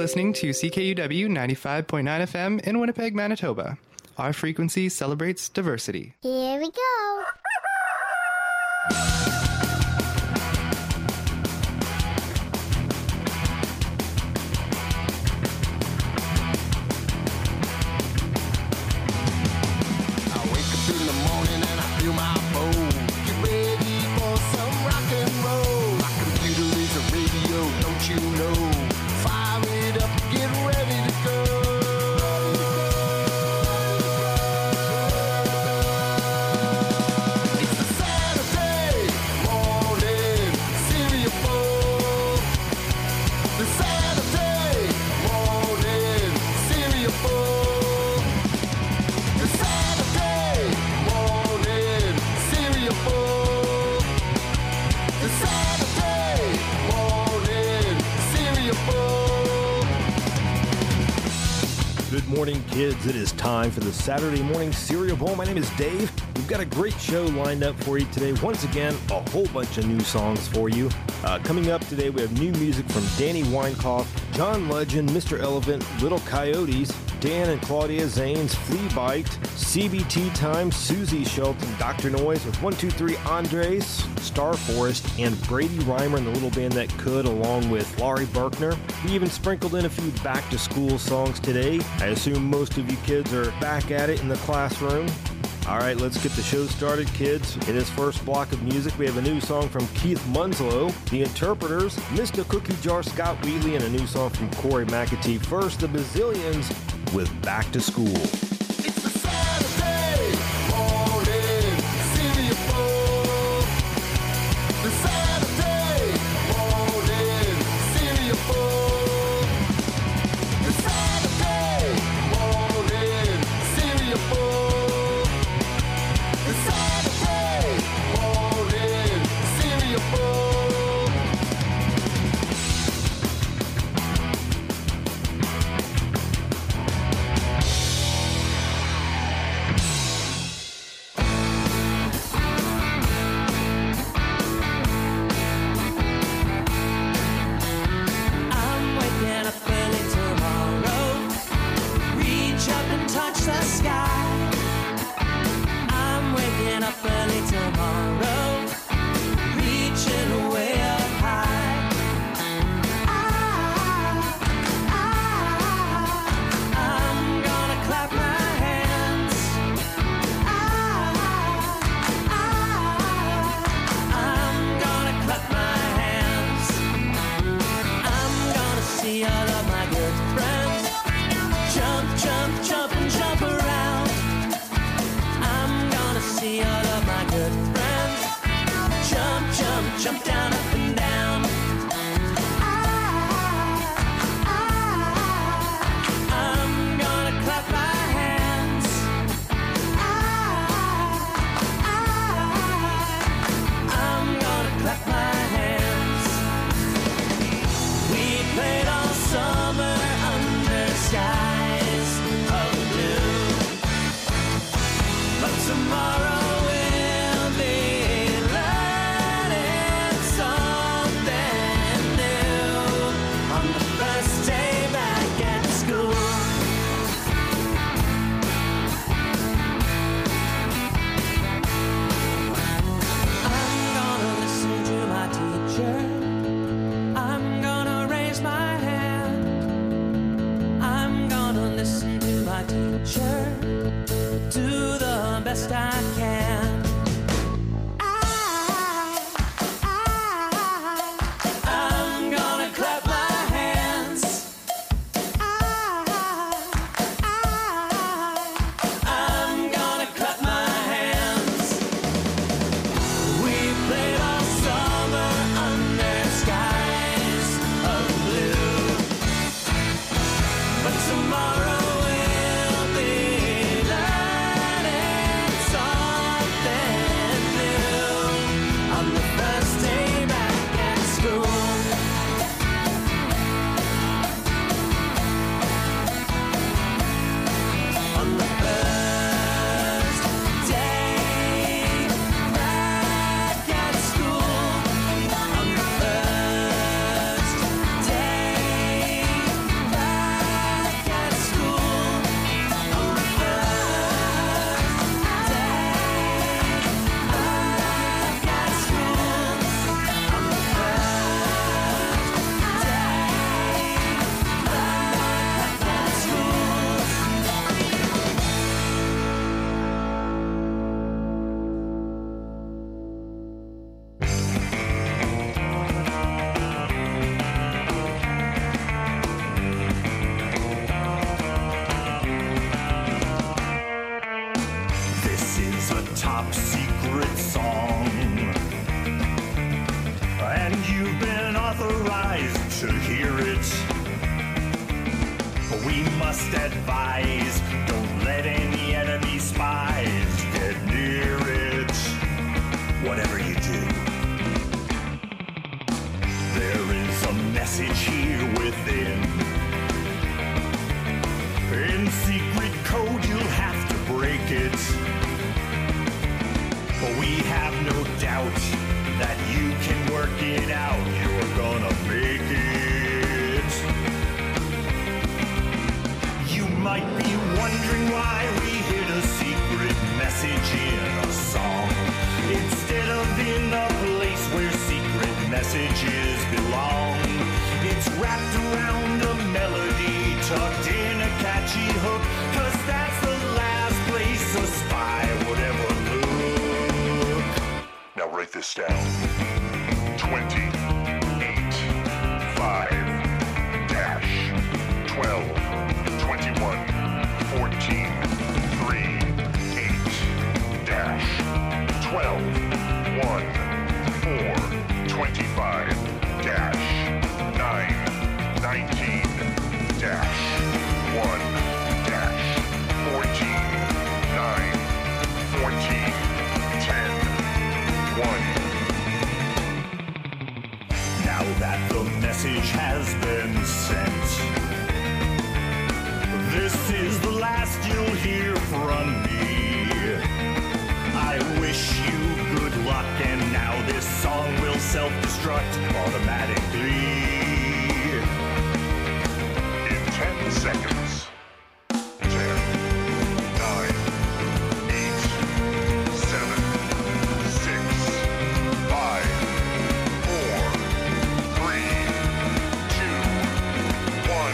listening to CKUW 95.9 FM in Winnipeg, Manitoba. Our frequency celebrates diversity. Here we go. Morning, kids. It is time for the Saturday morning cereal bowl. My name is Dave. We've got a great show lined up for you today. Once again, a whole bunch of new songs for you. Coming up today, we have new music from Danny Weinkauf, John Legend, Mr. Elephant, Little Coyotes, Dan and Claudia Zane's Flea Bite, CBT Time, Susie Shelton, Dr. Noise with 123 Andres, Star Forest, and Brady Reimer and the Little Band That Could, along with Laurie Berkner. We even sprinkled in a few back-to-school songs today. I assume most of you kids are back at it in the classroom. All right, let's get the show started, kids. In this first block of music, we have a new song from Keith Munslow, The Interpreters, Mr. Cookie Jar, Scott Wheatley, and a new song from Corey McAtee. First, the Bazillions with Back to School. It's a Saturday morning cereal bowl. The Saturday morning cereal bowl. The Saturday morning cereal bowl. The Saturday morning cereal bowl. Touch the sky. I'm waking up early tomorrow, reaching way up high. I'm gonna clap my hands. I'm gonna clap my hands. I'm gonna see all of my good friends. Jump, jump, jump and jump around. I'm gonna see all of my good friends. Jump, jump, jump down, up and down. I'm gonna clap my hands. I'm gonna clap my hands. We played all summer under skies of blue, but tomorrow will be learning something new on the first day back at school. I'm gonna listen to my teacher. I'm gonna raise my hand. I'm gonna listen to my teacher, do the best I can. I'm gonna clap my hands. I'm gonna clap my hands. We played all summer under skies of blue, but tomorrow will be learning something surprised to hear it. We must advise, don't let any enemy spies get near it. Whatever you do, there is a message here within. In secret code, you'll have to break it. But we have no doubt that you can work it out. You're gonna make it. You might be wondering why we hid a secret message in a song instead of in a place where secret messages belong. It's wrapped around a melody, tucked in a catchy hook, 'cause that's the last place a spy would ever look. Now write this down. 28 5 -12 21 14 3 8 -12 1 4 25 -9 19 -1 -14 9 14 10 1. Now that the message has been sent, this is the last you'll hear from me. I wish you good luck, and now this song will self-destruct automatically. In 10 seconds. 10, 9, 8, 7, 6, 5, 4, 3, 2, 1.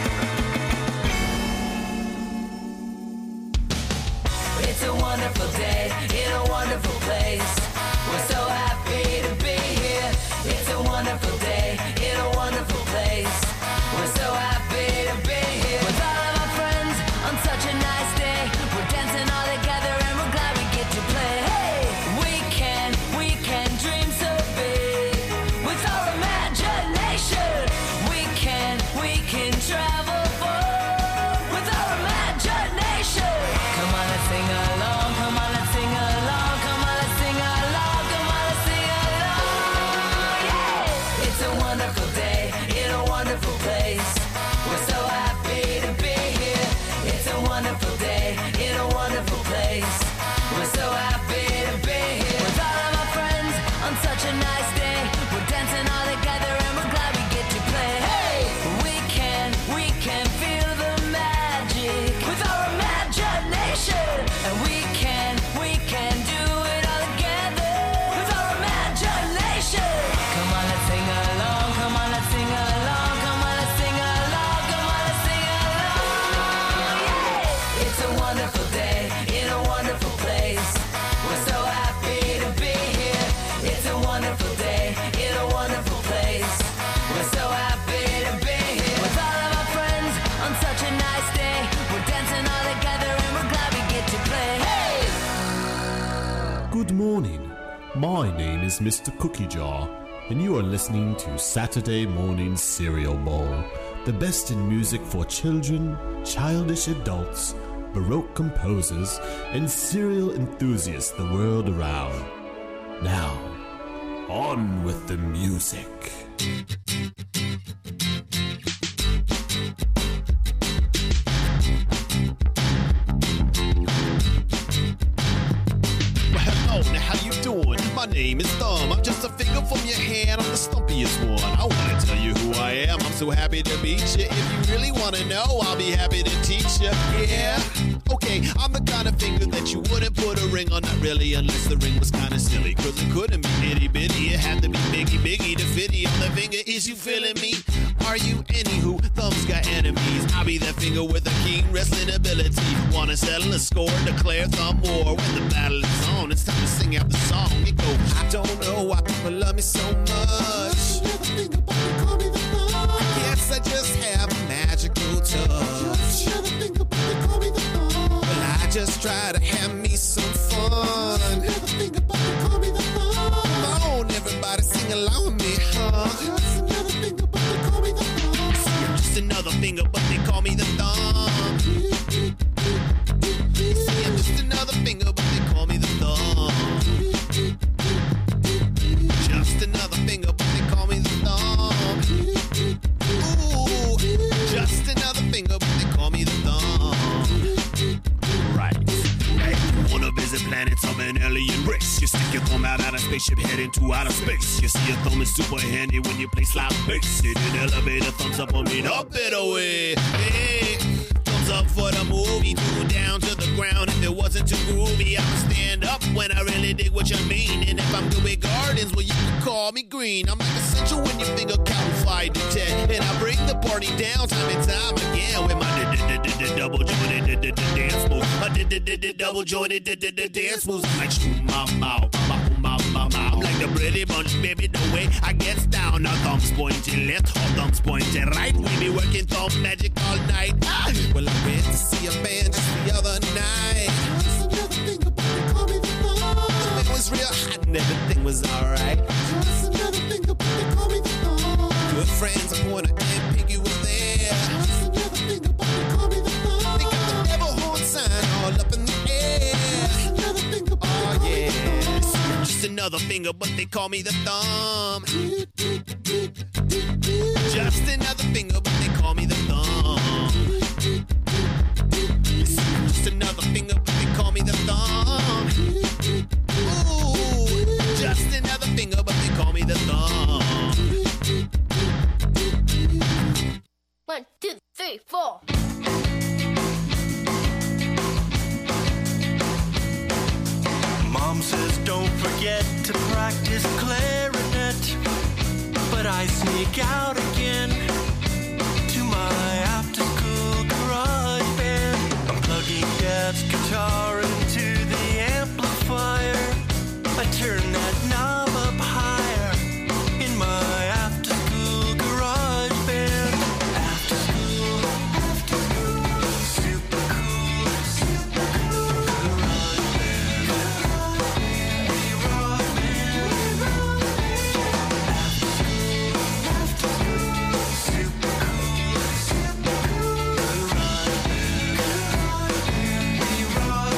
It's a wonderful day in a wonderful place. We're so happy to be here. It's a wonderful day in a wonderful place. We're so happy to be here with all of our friends on such a nice day. We're dancing all together and we're glad we get to play. Hey, we can dream so big with our imagination. We can travel far with our imagination. Come on, let's sing along. Come on, let's sing along. Come on, let's sing along. Come on, let's sing along. Yeah, it's a wonderful day in a wonderful place. We're so happy to be here. It's a wonderful day in a wonderful place. We're so happy to be here with all of our friends on such a nice day. We're dancing all together and we're glad we get to play. Hey, we can feel the magic with our imagination, and we can do it all together with our imagination. Come on, let's sing along. Come on, let's sing along. Come on, let's sing along. Come on, let's sing along. Yeah, it's a wonderful day in a wonderful place. We're so happy to be here. It's a wonderful day in a wonderful place. We're so happy to be here with all of our friends on such a nice day. We're dancing all together and we're glad we get to play. Hey! Good morning. My name is Mr. Cookie Jar, and you are listening to Saturday Morning Cereal Bowl, the best in music for children, childish adults, Baroque composers, and cereal enthusiasts the world around. Now, on with the music. Well, hello, now how you doing? My name is Thumb. I'm just a finger from your hand. I'm the stumpiest one. I want to tell you who I am. I'm so happy to meet you. If you really want to know, I'll be happy to teach you. Yeah? Okay, I'm the kind of finger that you wouldn't put a ring on. Not really, unless the ring was kind of silly. Cause it couldn't be itty bitty. It had to be biggie to fitty on the finger. Is you feeling me? Are you? Anywho, Thumb's got enemies. I'll be that finger with a keen wrestling ability. Wanna settle a score, declare Thumb war. When the battle is on, it's time to sing out the song. It goes, I don't know why people love me so much. I guess I just have a magical touch. Well, I just try to have me some fun. Come on, everybody sing along with me, huh? just another finger, but they call me the thumb. See, I'm just another finger, but they call me the thumb. Just another finger, but they call me the thumb. Ooh, just another finger, but they call me the thumb. Right. Hey, wanna visit planets of an alien race? You stick your thumb out a spaceship, head into outer space. You see your thumb is super handy when you play slap bass. In an elevator, thumbs up on me, up better way. Hey, thumbs up for the movie, two down to the ground. If it wasn't too groovy, I'ma stand up when I really dig what you mean. And if I'm doing gardens, well, you can call me green. I'm like essential when your finger count 5 to 10. And I bring the party down time and time again with my double jointed dance moves. My double jointed dance moves. I'm like shoot my mouth. I'm like the Brady Bunch, baby, the way I get down. Now thumbs pointing left, or thumbs pointing right. We be working thumb magic all night. Ah! Well, I went to see a band just the other night. Just another finger, but they call me the thumb. The thing was real hot and everything was alright. Just another finger, but they call me the thumb. Good friends, I Pointer and Pinky were there. Just another finger, but they call me the thumb. They got the devil horn sign all up in the air. Just another finger, but they call me the thumb. Just another finger, but they call me the thumb. Just another finger, but they call me the thumb. Just another finger, but they call me the thumb. Ooh, just another finger, but they call me the thumb. 1, 2, 3, 4. Mom says don't forget to practice clarinet, but I sneak out again to my after-school garage band. I'm plugging Dad's guitar into the amplifier. I turn that knob up higher in my after-school garage band. After school, super cool, garage band. We rock, man, after school, super cool, garage band. We rock,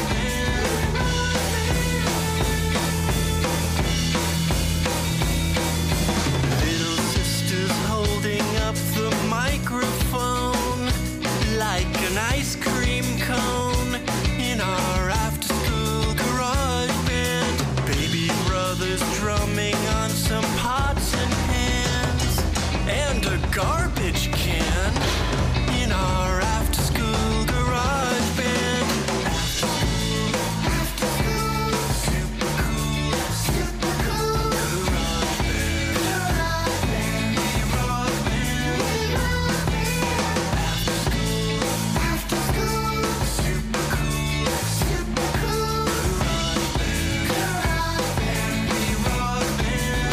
Little sister's holding up the microphone like an ice cream cone in our after-school garage band. Baby brother's drumming on some pots and pans and a garbage can in our after-school garage band. After school, super cool, garage band. We rock, man. After school, super cool, garage band. We rock, man.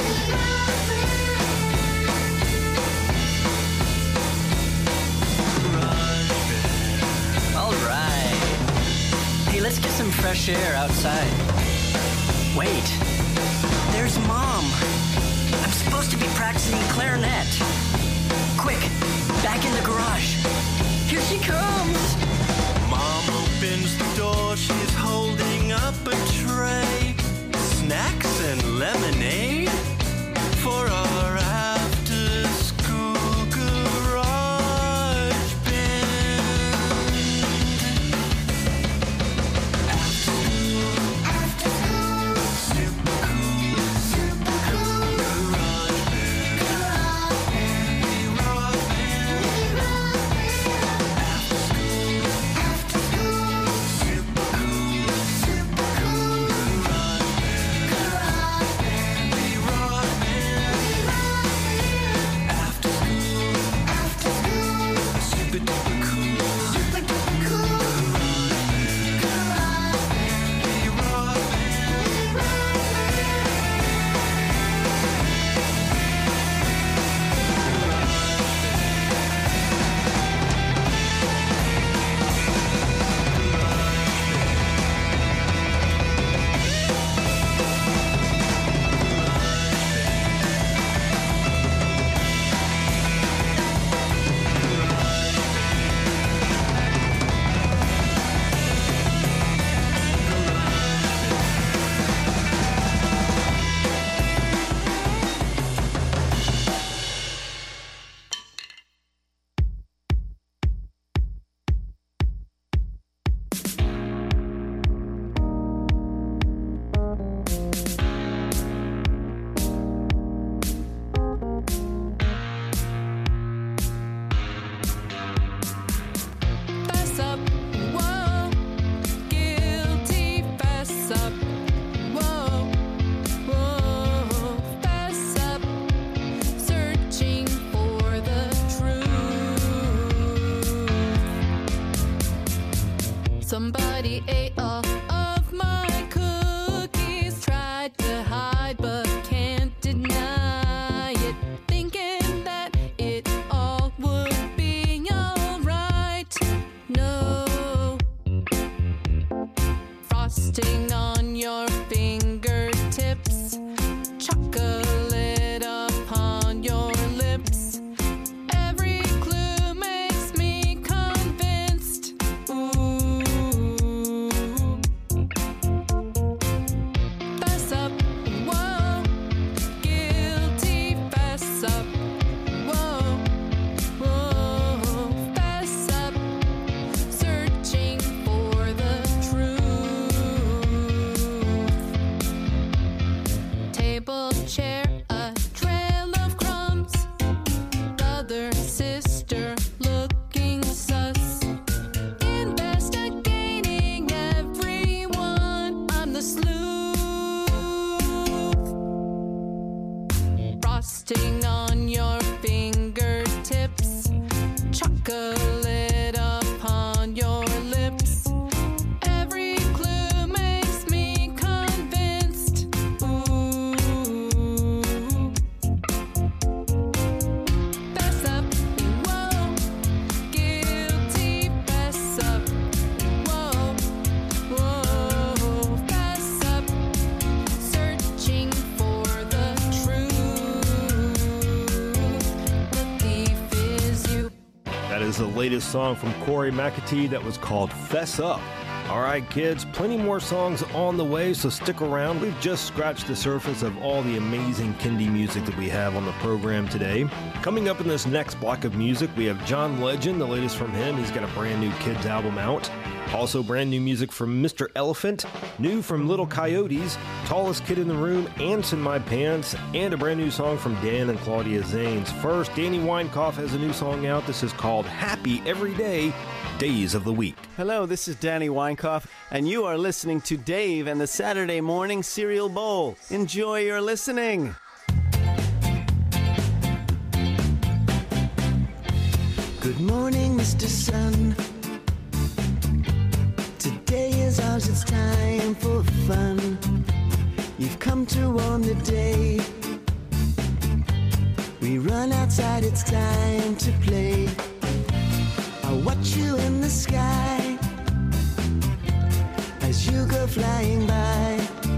All right. Hey, let's get some fresh air outside. Wait, there's Mom. I'm supposed to be practicing clarinet. Quick, back in the garage. Here she comes. Mom opens the door, she's holding up a tray. Snacks and lemonade for our after-school garage band. After school, super cool, garage band. We rock, man. After school, super cool, garage band. We Somebody ate all of my cookies. Tried to hide but can't deny it. Thinking that it all would be alright. No. Frosting on your fingertips. Chocolate upon your lips. Every clue makes me convinced. Ooh. Fess up, whoa. Guilty, fess up. Whoa, whoa. Fess up. Searching for the truth. Table, chair, a trail of crumbs. Brother, sister, looking sus. Investigating everyone. I'm the sleuth. Frosting on your fingertips. Chocolate upon your lips. Every clue makes me convinced. Ooh. Fess up, whoa. Guilty, fess up. Whoa, whoa. Fess up. Searching for the truth. The thief is you. That is the latest song from Corey McAtee that was called Fess Up. All right, kids, plenty more songs on the way, so stick around. We've just scratched the surface of all the amazing Kindy music that we have on the program today. Coming up in this next block of music, we have John Legend, the latest from him. He's got a brand new Kids album out. Also, brand new music from Mr. Elephant, new from Little Coyotes, Tallest Kid in the Room, Ants in My Pants, and a brand new song from Dan and Claudia Zanes. First, Danny Weinkauf has a new song out. This is called Happy Every Day, Days of the Week. Hello, this is Danny Weinkauf, and you are listening to Dave and the Saturday Morning Cereal Bowl. Enjoy your listening. Good morning, Mr. Sun. Today is ours, it's time for fun. You've come to warm the day. We run outside, it's time to play. I'll watch you in the sky as you go flying by.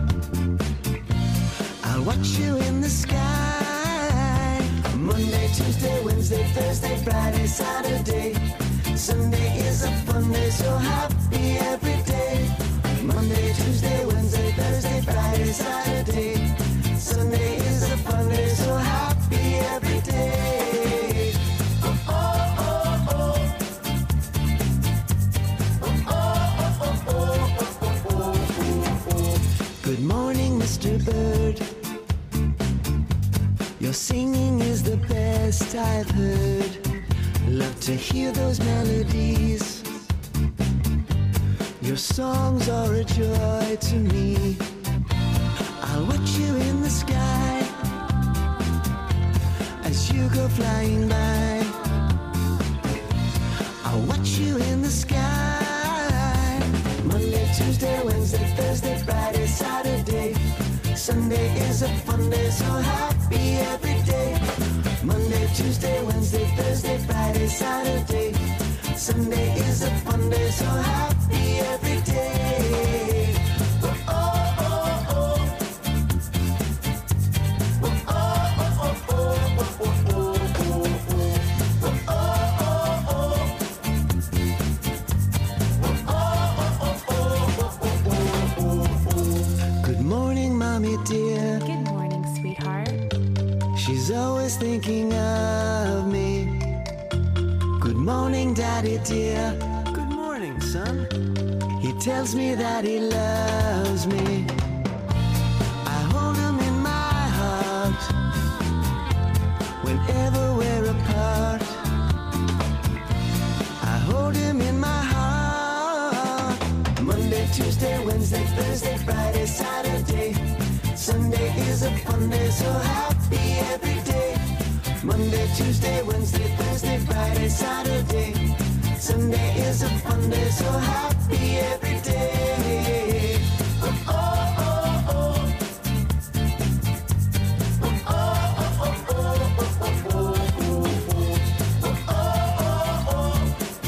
I'll watch you in the sky. Monday, Tuesday, Wednesday, Thursday, Friday, Saturday. Sunday is a fun day, so happy every day. Monday, Tuesday, Wednesday, Thursday, Friday, Saturday. Sunday is a fun day, so happy every day. Oh, oh, oh, oh. Good morning, Mr. Bird. Your singing is the best I've heard. Love to hear those melodies. Your songs are a joy to me. I'll watch you in the sky as you go flying by. I'll watch you in the sky. Monday, Tuesday, Wednesday, Thursday, Friday, Saturday. Sunday is a fun day, so happy every day. Monday, Tuesday, Wednesday, Thursday, Friday, Saturday. Sunday is a fun day, so happy every day. Oh, oh, oh, oh. Oh, oh, oh, oh, oh, oh, oh, oh. Good morning, Mommy dear. Good morning, sweetheart. She's always thinking of me. Good morning, Daddy dear. Good morning, son. He tells me that he loves me. I hold him in my heart whenever we're apart. I hold him in my heart. Monday, Tuesday, Wednesday, Thursday, Friday, Saturday. Sunday is a fun day, so happy every day. Monday, Tuesday, Wednesday, Thursday, Friday, Saturday. Sunday is a fun day, so happy every day. Oh, oh, oh, oh. Oh, oh, oh, oh, oh, oh, oh, oh, oh, oh, oh.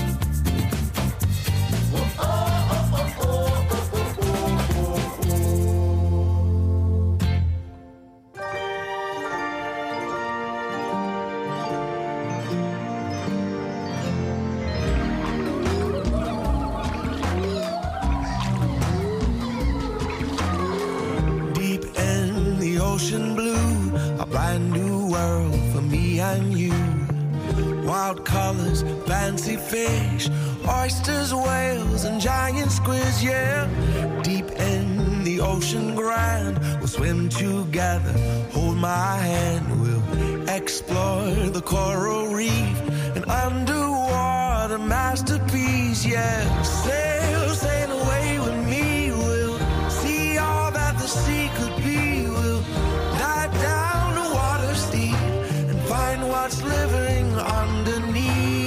Deep in the ocean blue, a brand new world for me and you. Wild colors, fancy fish, oysters, whales, and giant squids, yeah. Deep in the ocean grand, we'll swim together, hold my hand, we'll explore the coral reef, an underwater masterpiece, yeah. Sail, sail away with me, we'll see all that the sea could be, we'll dive down the water's deep and find what's living underneath.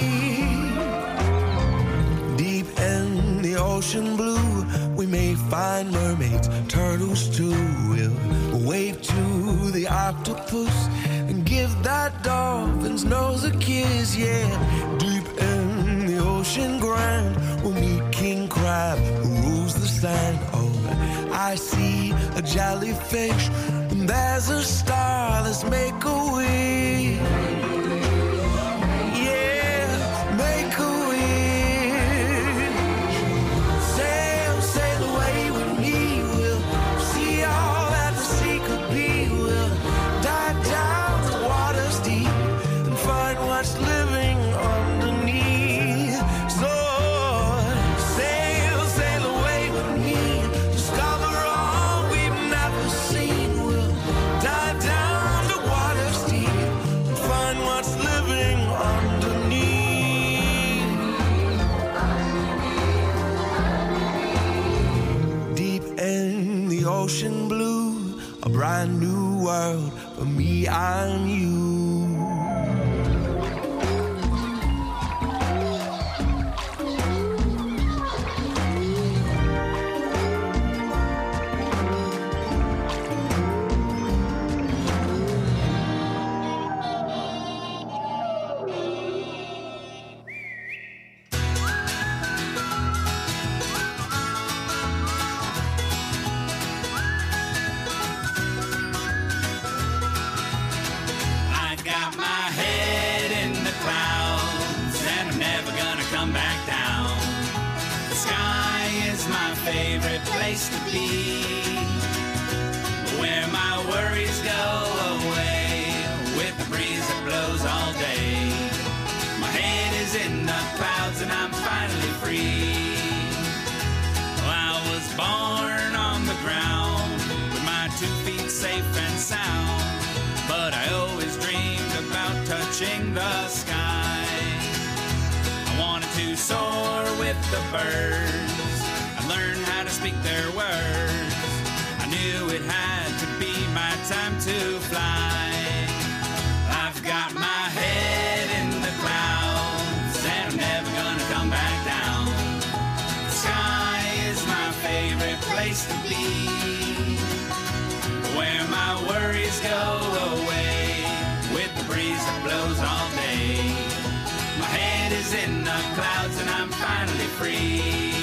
Deep in the ocean blue, we may find mermaids, turtles too. We'll wave to the octopus and give that dolphin's nose a kiss, yeah. Deep in the ocean grand, we'll meet King Crab who rules the sand. Oh, I see a jellyfish and there's a star, let's make a wish. Yeah, make a wish. Sail, sail away with me, we'll see all that the sea could be, we'll dive down the water's deep and find what's living underneath. So sail, sail away with me, discover all we've never seen, we'll dive down the water's deep and find what's living underneath. Deep in the ocean blue, a brand new world for me and you. I got my head in the clouds and I'm never gonna come back down. The sky is my favorite place to be, where my worries go away with the breeze that blows all day. My head is in the clouds and I'm finally free. Well, I was born on the ground with my 2 feet safe and sound, but I always dreamed about touching the sky. I wanted to soar with the birds and learn how to speak their words. I knew it had to be my time to fly. I've got my head in the clouds and I'm never gonna come back down. The sky is my favorite place to be, where my worries go away with the breeze that blows all day. My head is in the clouds and I'm finally free.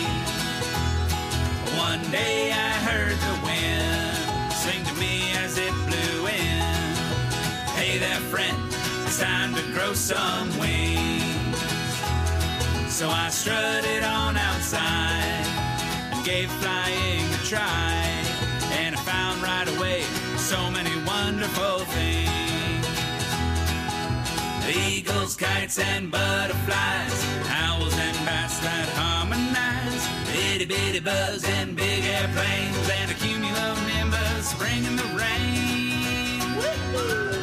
One day I heard the wind sing to me as it blew in. Hey there, friend, it's time to grow some wings. So I strutted on outside and gave flying a try, and I found right away so many wonderful things. Eagles, kites, and butterflies, owls and bats that harmonize, itty bitty bugs and big airplanes, and a cumulonimbus bringing the rain. Woo-hoo.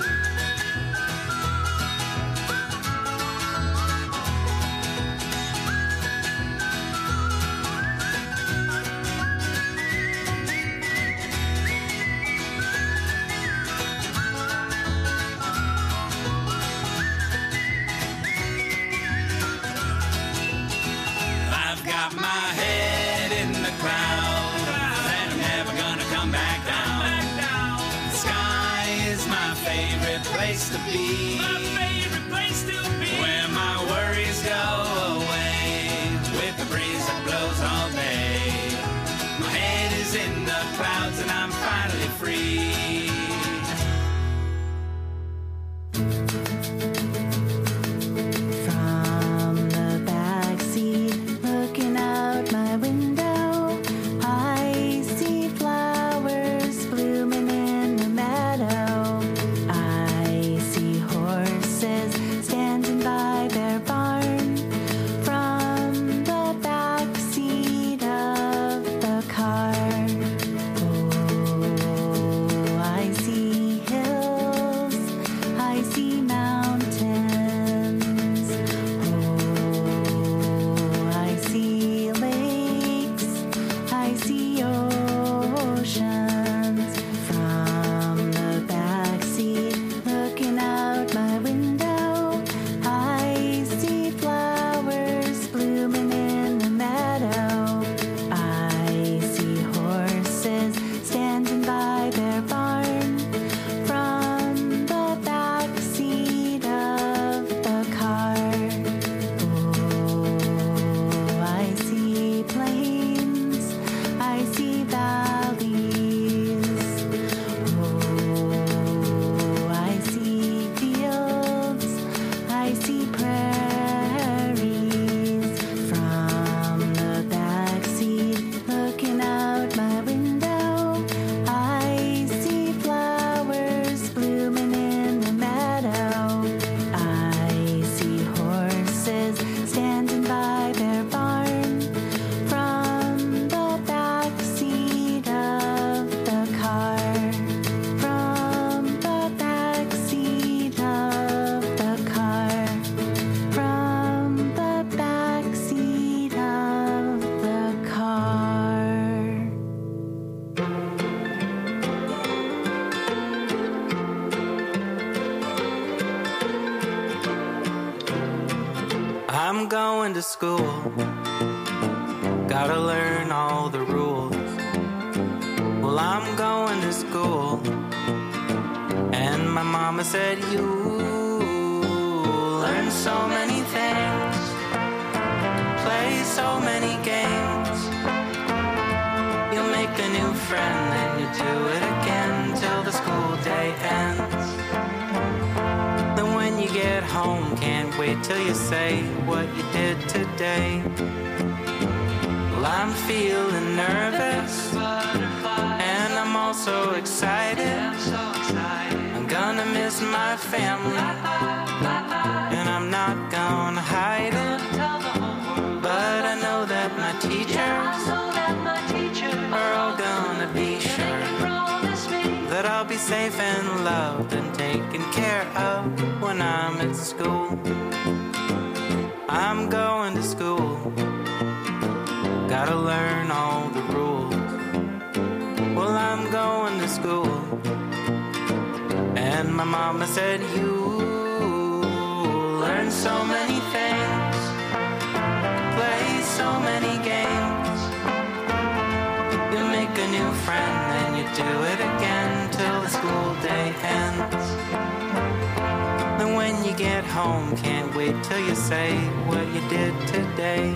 come back down. The sky is my favorite place to be. My favorite place to be. Where my worries go away with the breeze that blows all day. My head is in the clouds and I'm finally free. From the backseat, looking out my window, I see flowers blooming in the meadow. I see horses standing by their barn. From the backseat of the car, oh, I see hills, I see mountains, oh, I see lakes, I see oceans. From the backseat, looking out my window, I see flowers blooming in the meadow. I see horses standing by their barn. From the backseat of the car, oh, I see plains, I see valleys, oh, I see fields, I see prairies. From the backseat, looking out my window, I see flowers blooming in the meadow. I see horses standing by their barn. From the backseat of the car, from the backseat of the car, from the backseat of the car. I'm going to school, gotta learn all the rules. Well, I'm going to school, and my mama said you learn so many things, play so many games. You'll make a new friend, then you do it again till the school day ends. Then when you get home, can't wait till you say what you did today. Well, I'm feeling nervous, and I'm also excited. I'm gonna miss my family, and I'm not gonna hide it. But I know that my teachers are all gonna be sure that I'll be safe and loved and taken care of when I'm at school. I'm going to school, gotta learn all the rules. Well, I'm going to school, and my mama said you learn so many things, play so many games. You make a new friend, then you do it again till the school day ends. And when you get home, can't wait till you say what you did today.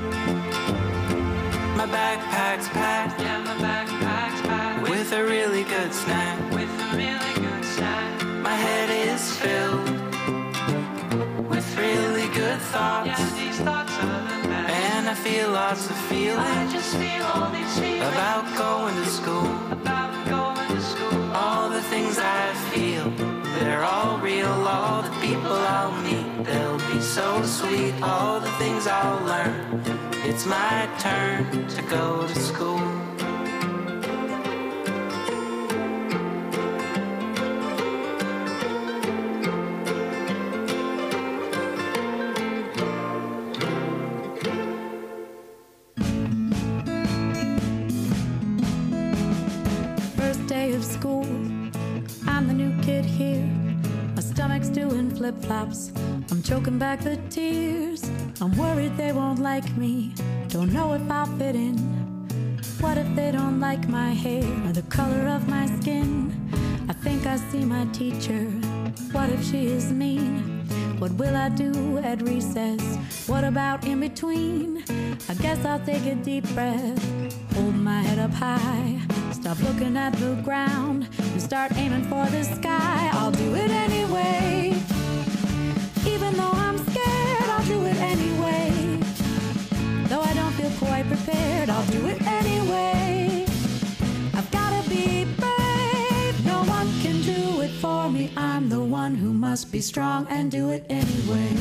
My backpack's packed, yeah, my backpack's packed with a really good snack, with a really good snack. My head is filled with really good thoughts, yeah, these thoughts are the best. And I feel lots of feelings, I just feel all these feelings about going to school, about going to school. All the things I feel, they're all real. All the people I'll meet, they'll be so sweet. All the things I'll learn, it's my turn to go to school. First day of school, I'm the new kid here. My stomach's doing flip-flops, I'm choking back the tears. I'm worried they won't like me, don't know if I'll fit in. What if they don't like like my hair or the color of my skin. I think I see my teacher. What if she is mean? What will I do at recess? What about in between? I guess I'll take a deep breath, hold my head up high, stop looking at the ground and start aiming for the sky. I'll do it anyway. Even though I'm scared, I'll do it anyway. Though I don't feel quite prepared, I'll do it anyway. I've gotta be brave, no one can do it for me. I'm the one who must be strong and do it anyway.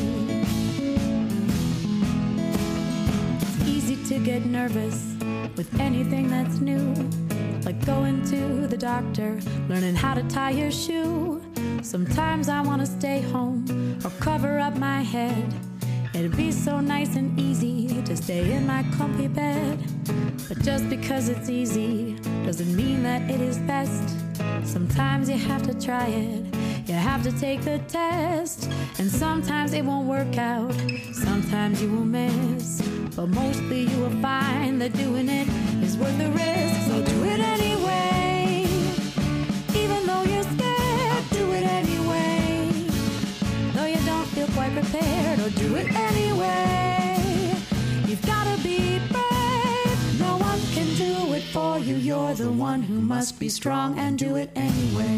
It's easy to get nervous with anything that's new, like going to the doctor, learning how to tie your shoe. Sometimes I wanna stay home or cover up my head. It'd be so nice and easy to stay in my comfy bed. But just because it's easy doesn't mean that it is best. Sometimes you have to try it, you have to take the test. And sometimes it won't work out, sometimes you will miss. But mostly you will find that doing it is worth the risk. So do it anyway. Even though you're scared, do it anyway. Though you don't feel quite prepared, or do it anyway. You've gotta be brave, no one can do it for you. You're the one who must be strong and do it anyway.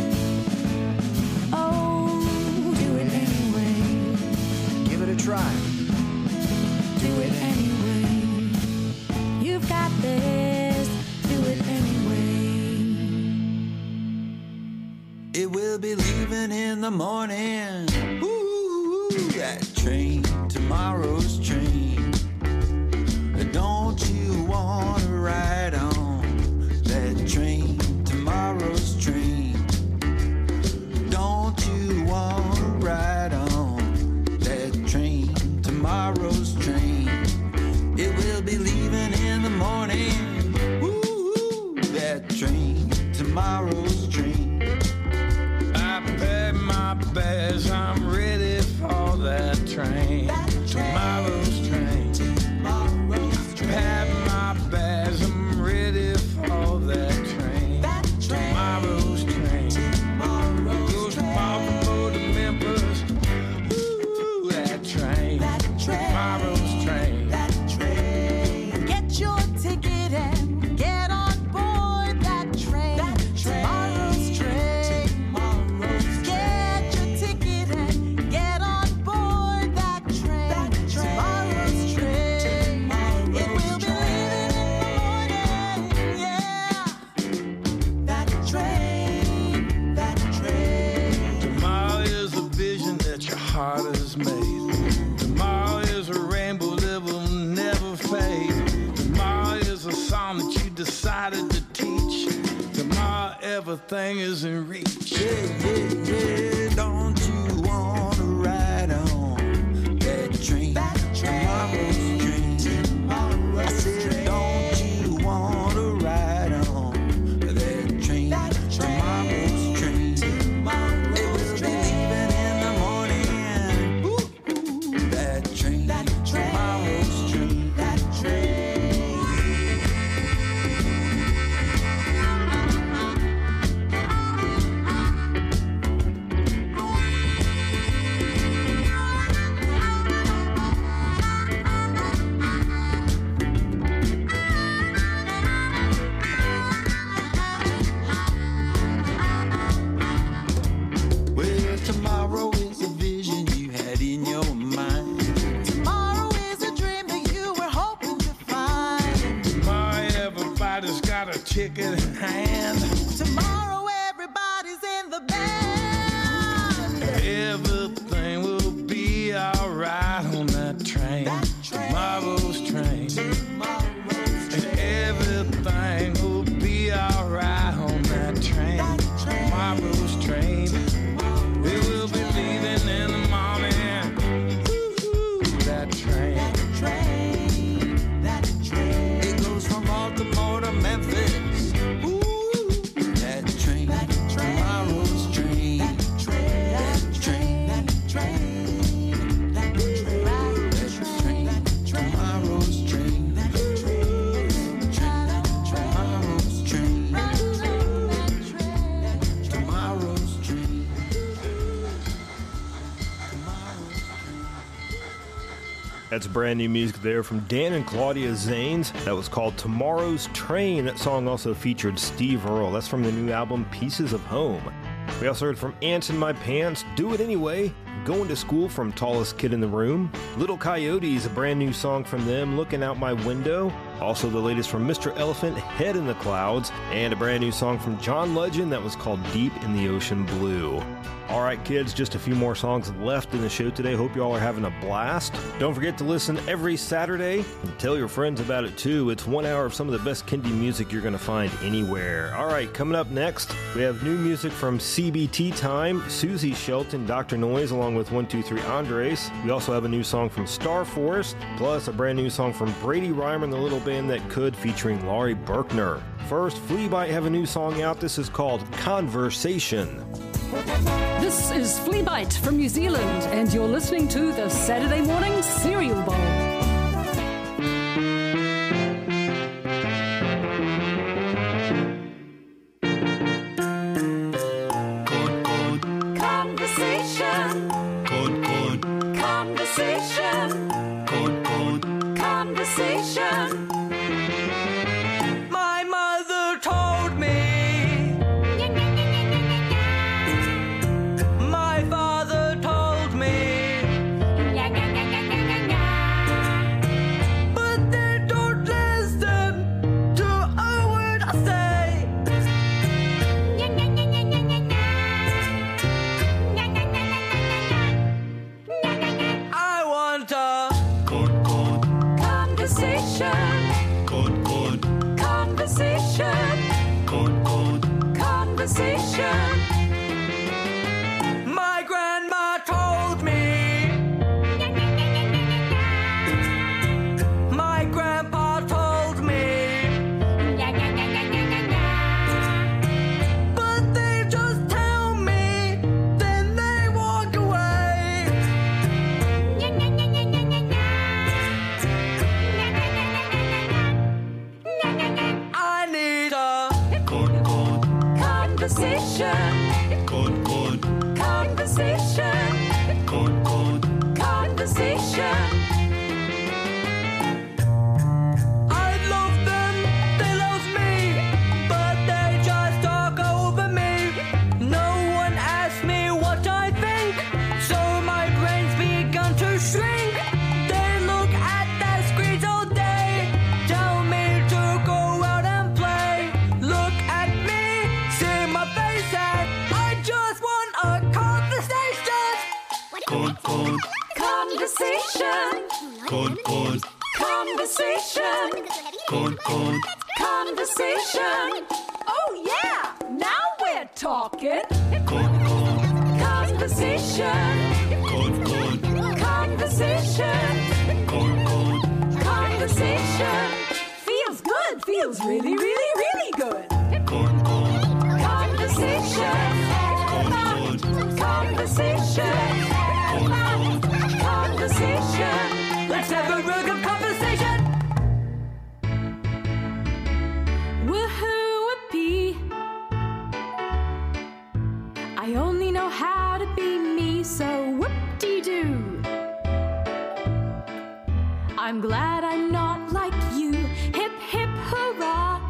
Oh, do it anyway. Give it a try. Do it anyway. You've got this. Do it anyway. It will be leaving in the morning. Ooh, that train, tomorrow's train. Don't you want to ride on that train, tomorrow's train? Don't you want to ride on that train, tomorrow's train? It will be leaving in the morning. Ooh, that train, tomorrow's train. I packed my bags, I'm ready for that train, tomorrow's train. Pack my bags, I'm ready for that train, tomorrow's train. Goes from Baltimore to Memphis. Ooh, that train, tomorrow's train. Get your ticket and get on board that train. Tomorrow's train. Get your ticket and get on board that train. Tomorrow's train. It will be leaving in the morning. Yeah. That train. That train. Tomorrow is a vision that your heart has made. Tomorrow is a rainbow that will never fade. Tomorrow is a song that you decided to teach. Tomorrow everything is in reach. Yeah, don't you want to ride on that train, tomorrow's train? I said, don't you want to ride on that train, tomorrow's train? It will be leaving in the morning. Ooh, that train, tomorrow's train. That train. Well, tomorrow is a vision you had in your mind. Tomorrow is a dream that you were hoping to find. Tomorrow everybody's got a ticket in hand. Tomorrow everybody's in the band. Everything will be alright on that train, tomorrow's train. And everything will be alright on that train, tomorrow's train. It will be leaving in the morning. Ooh, that train. It goes from Baltimore to Memphis. Ooh, that train, tomorrow's train. That train, that train, tomorrow's train. That's brand new music there from Dan and Claudia Zanes. That was called Tomorrow's Train. That song also featured Steve Earle. That's from the new album Pieces of Home. We also heard from Ants in My Pants, Do It Anyway, Going to School from Tallest Kid in the Room, Little Coyotes, a brand new song from them, Looking Out My Window, also the latest from Mr. Elephant, Head in the Clouds, and a brand new song from John Legend that was called Deep in the Ocean Blue. All right, kids, just a few more songs left in the show today. Hope you all are having a blast. Don't forget to listen every Saturday and tell your friends about it too. It's 1 hour of some of the best Kindy music you're going to find anywhere. All right, coming up next, we have new music from CBT Time, Susie Shelton, Dr. Noise, along with 123 Andres. We also have a new song from Star Forest, plus a brand new song from Brady Reimer and the Little Band That Could, featuring Laurie Berkner. First, Fleabite have a new song out. This is called Conversation. This is Fleabite from New Zealand, and you're listening to the Saturday Morning Cereal Bowl. Conversation. Conversation. Conversation. My mother told me. My father told me. But they don't listen to a word I say. I want a conversation. Conversation. My grandma told me. My grandpa told me. But they just tell me, then they walk away. I need a conversation. Conversation. I love them, they love me, but they just talk over me. No one asks me what I think, so my brain's begun to shrink. They look at their screens all day, tell me to go out and play. Look at me, see my face, and I just want a conversation. Conversation. Conversation. Oh yeah, now we're talking. Conversation. Conversation. Feels good. Feels really, really, really good. Conversation. Conversation. Let's have a real good conversation. Woohoo-whoopee. I only know how to be me, so whoop-dee-doo. I'm glad I'm not like you. Hip, hip, hurrah.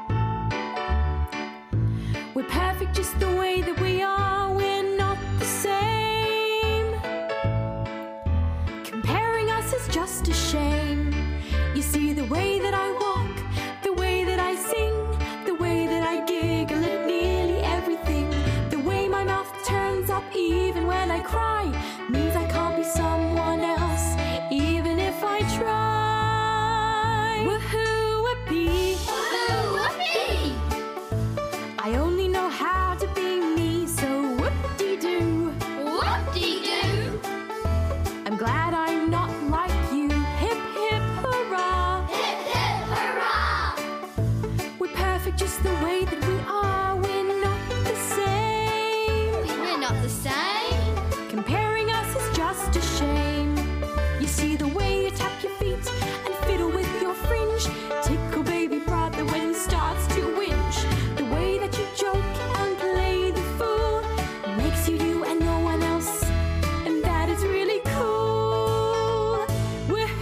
We're perfect just the way that we are. We're not the same. Comparing us is just a shame. You see the way that I walk, the way that I sing, the way that I giggle at nearly everything, the way my mouth turns up even when I cry, means I can't be someone else, even if I try. Woohoo-whoopee. Woohoo-whoopee. I only know how to be me, so whoop-dee-doo. Whoop-dee-doo. I'm glad I'm not like you. Hip, hip, hurrah. Hip, hip, hurrah. We're perfect just the way that we are. We're not the same. We're not the same. Comparing us is just a shame. You see the way you tap your feet and fiddle with your fringe. Tickle baby brother when he starts to whinge. The way that you joke and play the fool makes you you and no one else, and that is really cool. Woohoo!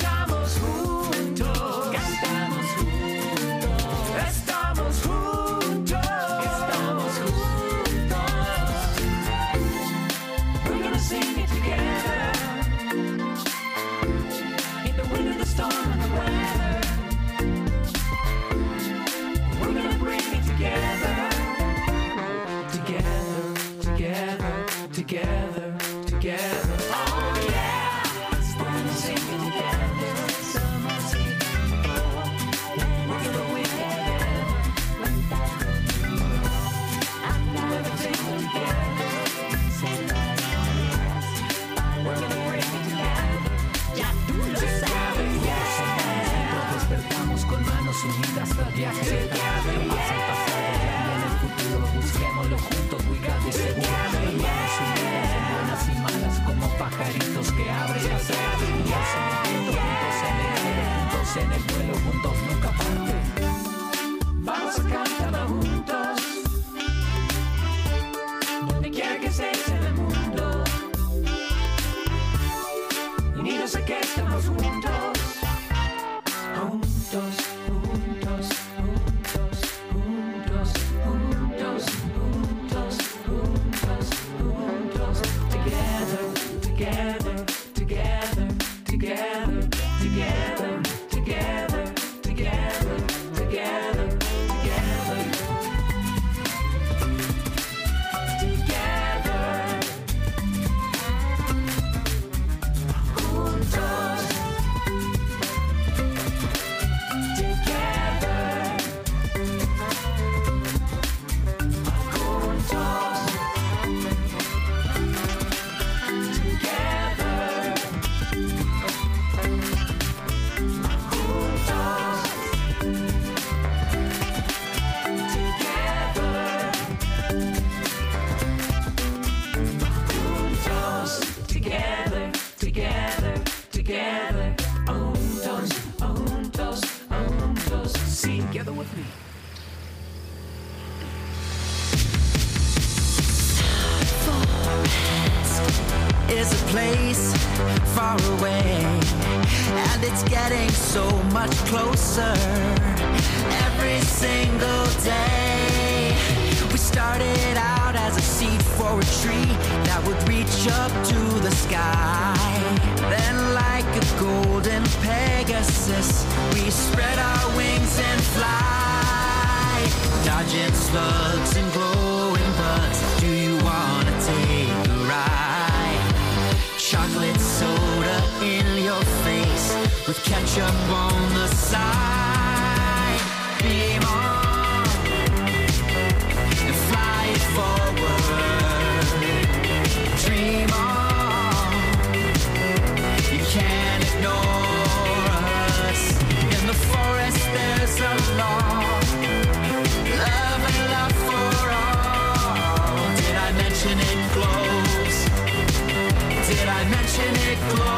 together, together. Oh yeah, we're singing together. Summer's here, we're gonna win together. Everything together. We're gonna bring it together. Ya tú lo sabes, yeah. Despertamos con manos unidas, el viaje de cada pasa al pasado y en el futuro busquémoslo juntos. We got this together. Manos unidas en buenas y malas como pajaritos que abren las alas. Juntos en el vuelo, juntos nunca parten. Vamos a cantar juntos, donde quiera que estés en el mundo. Y no sé que estamos juntos, juntos, juntos, juntos, juntos, juntos, juntos, juntos, juntos, together, together, together, together, together, together, together, together, together. Together with me. Is a place far away, and it's getting so much closer every single day. We started out as a seed for a tree that would reach up to the sky. Then like a golden Pegasus, we spread our wings and fly, dodging slugs and glowing bugs. Do you wanna take a ride? Chocolate soda in your face with ketchup on the side. Beam on and fly it forward. Dream on, you can't ignore us. In the forest there's a law, love and love for all. Did I mention it glows? Did I mention it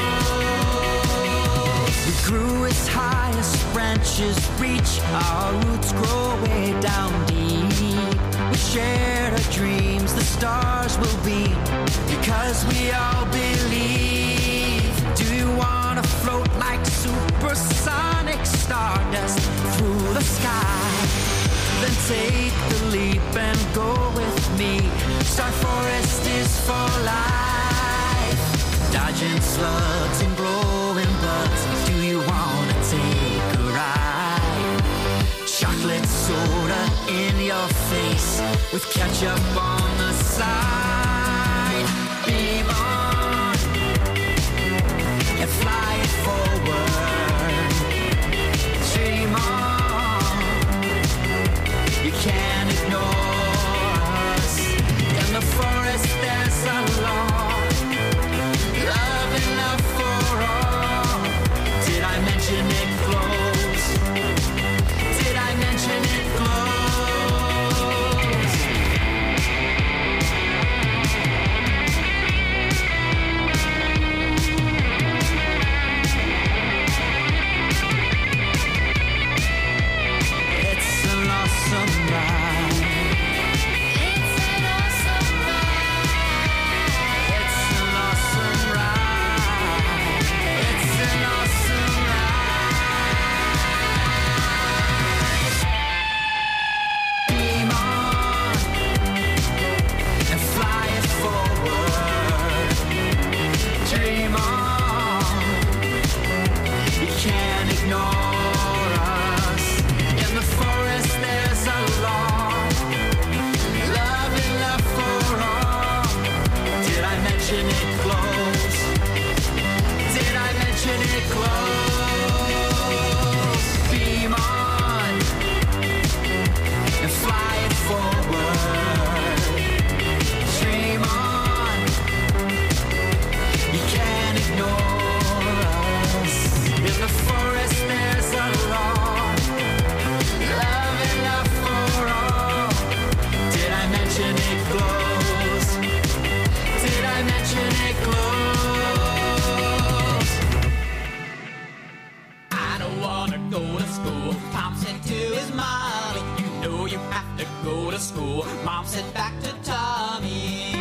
glows? We grew as high as branches reach, our roots grow way down deep. We shared our dreams, the stars will be, because we all believe. Do you wanna float like supersonic stardust through the sky? Then take the leap and go with me. Star Forest is for life, dodging slugs and glowing bugs. Do you wanna take a ride? Chocolate soda in your face with ketchup on the side. Beam on and fly it forward. Dream on, you can't ignore us. In the forest there's a law, love and love for all. Did I mention it glows? Did I mention it glows? to go to school. Mom said back to Tommy.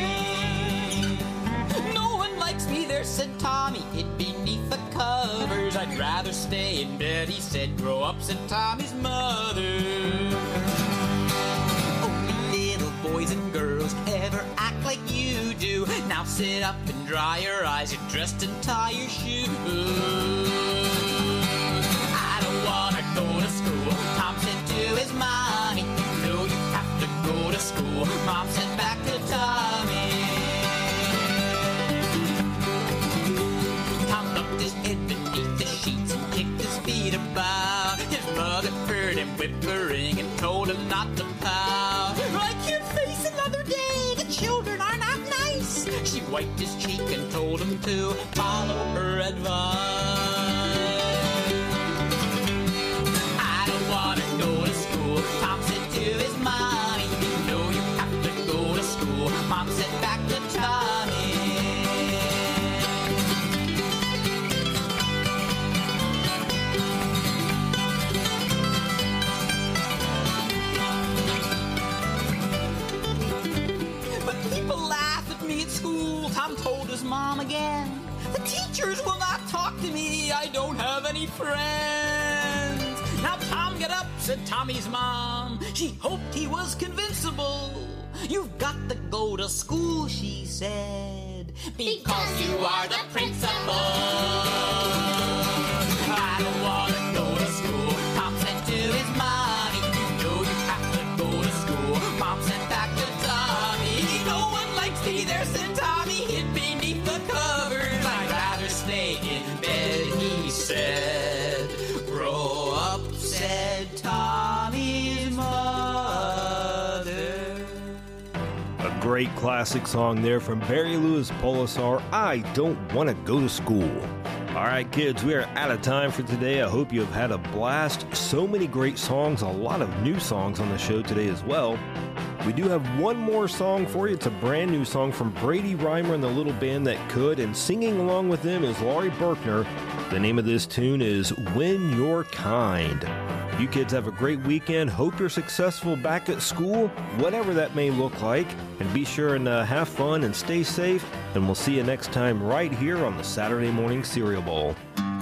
No one likes me there, said Tommy. Hid beneath the covers. I'd rather stay in bed, he said. Grow up, said Tommy's mother. Only little boys and girls ever act like you do. Now sit up and dry your eyes. You're dressed and tie your shoes. I don't wanna go to school, Tom said to his mommy. No, you have to go to school. Mom said back to Tommy. Tom ducked his head beneath the sheets and kicked his feet about. His mother heard him whimpering and told him not to pout. I can't face another day, the children are not nice. She wiped his cheek and told him to follow her advice. I don't wanna go to school, Tom said to his mommy. No, you have to go to school. Mom said back to Tommy. But people laugh at me at school, Tom told his mom again. The teachers will not talk to me, I don't have any friends. Now Tom, get up, said Tommy's mom. She hoped he was convincible. You've got to go to school, she said, because you are the principal. I don't want to go to school, Tom said to his mommy. No, you have to go to school. Mom said back to Tommy. No one likes me there, said Tommy. Hid beneath the covers. I'd rather stay in bed, he said. Grow up, said Tommy's mother. A great classic song there from Barry Lewis Polisar, I Don't Want to Go to School. All right, kids, we are out of time for today. I hope you have had a blast. So many great songs, a lot of new songs on the show today as well. We do have one more song for you. It's a brand new song from Brady Reimer and the Little Band That Could, and singing along with them is Laurie Berkner. The name of this tune is When You're Kind. You kids have a great weekend. Hope you're successful back at school, whatever that may look like. And be sure and have fun and stay safe. And we'll see you next time right here on the Saturday Morning Cereal Bowl.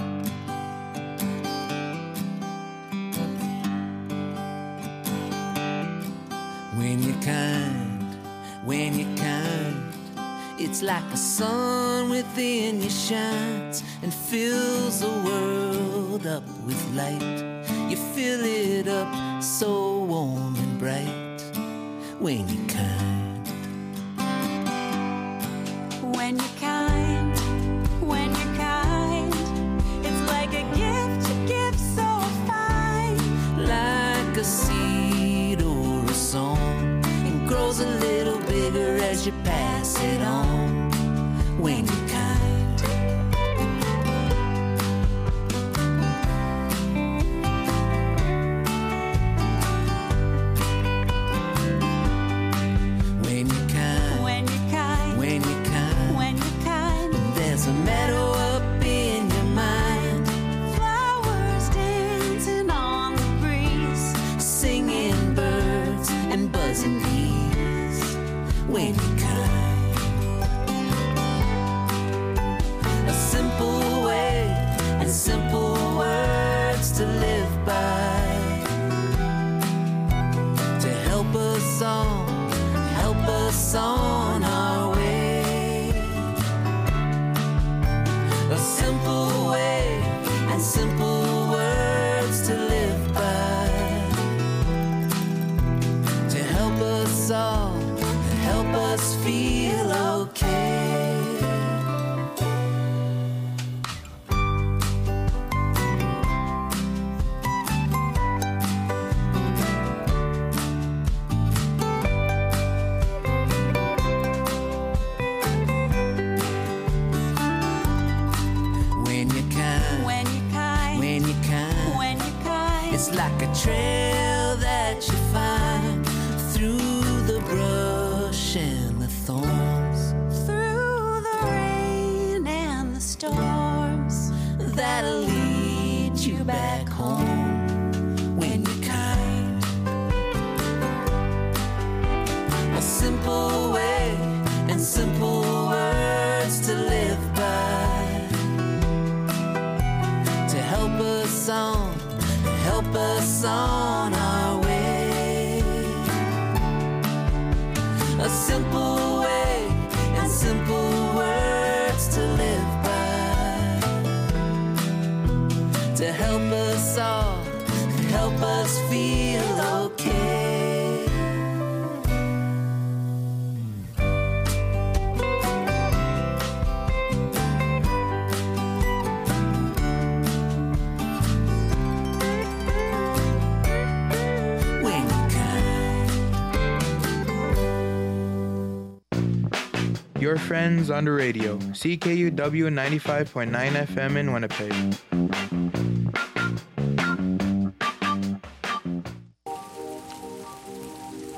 When you're kind, it's like a sun within you shines and fills the world up with light. You fill it up so warm and bright when you're kind. When you're kind, it's like a gift you give so fine. Like a seed or a song, and grows a little bigger as you pass it on. When you're kind. There's a meadow up in your mind, flowers dancing on the breeze, singing birds and buzzing bees. When you're kind, a simple way and simple words to live by, to help us on our way. A simple way and simple words to live by, to help us all, to help us feel okay. It's like a trail that you find through the brush and the thorns, Through the rain and the storms, that'll lead you back home when you're kind. simple way and simple words to live by, to help us on our way. A simple way and simple words to live by, to help us all, to help us feel okay. Your friends on the radio, CKUW 95.9 FM in Winnipeg.